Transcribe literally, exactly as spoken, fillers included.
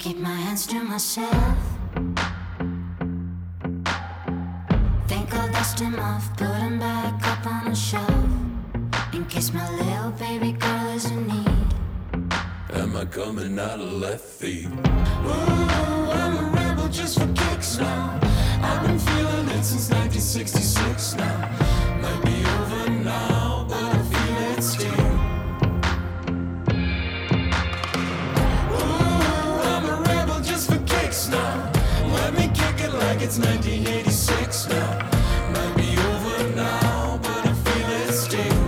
keep my hands to myself. Think I'll dust him off, put him back up on a shelf, in case my little baby girl is in need. Am I coming out of left field? Ooh, I'm a rebel just for kicks now. I've been feeling it since nineteen sixty-six now. Might be over now, but I feel it still. Ooh, I'm a rebel just for kicks now. Let me kick it like it's nineteen eighty-six now. Might be over now, but I feel it still.